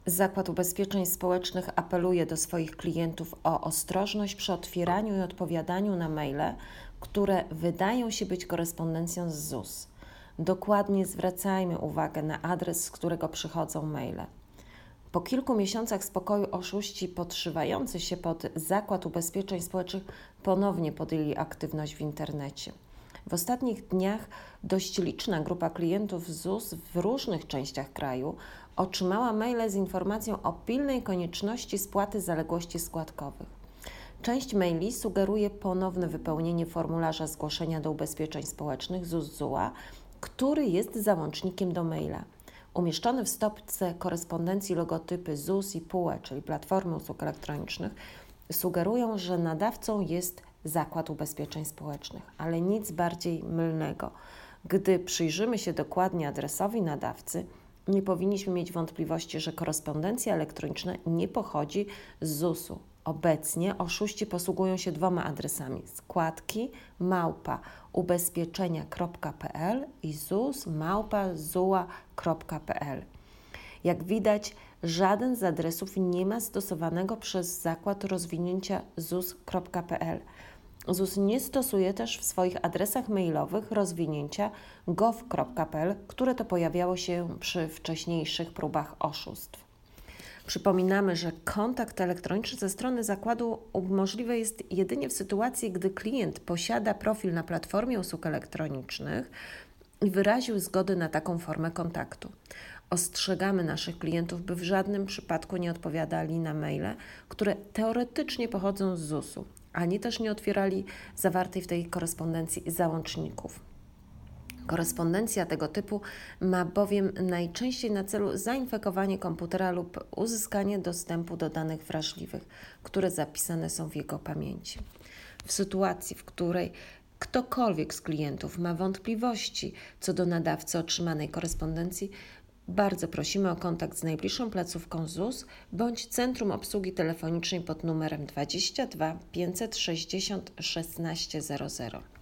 Zakład Ubezpieczeń Społecznych apeluje do swoich klientów o ostrożność przy otwieraniu i odpowiadaniu na maile, które wydają się być korespondencją z ZUS. Dokładnie zwracajmy uwagę na adres, z którego przychodzą maile. Po kilku miesiącach spokoju oszuści podszywający się pod Zakład Ubezpieczeń Społecznych ponownie podjęli aktywność w internecie. W ostatnich dniach dość liczna grupa klientów ZUS w różnych częściach kraju otrzymała maile z informacją o pilnej konieczności spłaty zaległości składkowych. Część maili sugeruje ponowne wypełnienie formularza zgłoszenia do ubezpieczeń społecznych ZUS-ZUA, który jest załącznikiem do maila. Umieszczone w stopce korespondencji logotypy ZUS i PUE, czyli Platformy Usług Elektronicznych, sugerują, że nadawcą jest Zakład Ubezpieczeń Społecznych, ale nic bardziej mylnego. Gdy przyjrzymy się dokładnie adresowi nadawcy, nie powinniśmy mieć wątpliwości, że korespondencja elektroniczna nie pochodzi z ZUS-u. Obecnie oszuści posługują się dwoma adresami: składki@ubezpieczenia.pl i ZUS@zua.pl. Jak widać, żaden z adresów nie ma stosowanego przez zakład rozwinięcia ZUS.pl. ZUS nie stosuje też w swoich adresach mailowych rozwinięcia gov.pl, które to pojawiało się przy wcześniejszych próbach oszustw. Przypominamy, że kontakt elektroniczny ze strony zakładu możliwy jest jedynie w sytuacji, gdy klient posiada profil na Platformie Usług Elektronicznych i wyraził zgodę na taką formę kontaktu. Ostrzegamy naszych klientów, by w żadnym przypadku nie odpowiadali na maile, które teoretycznie pochodzą z ZUS-u, ani też nie otwierali zawartej w tej korespondencji załączników. Korespondencja tego typu ma bowiem najczęściej na celu zainfekowanie komputera lub uzyskanie dostępu do danych wrażliwych, które zapisane są w jego pamięci. W sytuacji, w której ktokolwiek z klientów ma wątpliwości co do nadawcy otrzymanej korespondencji, bardzo prosimy o kontakt z najbliższą placówką ZUS bądź Centrum Obsługi Telefonicznej pod numerem 22 560 1600.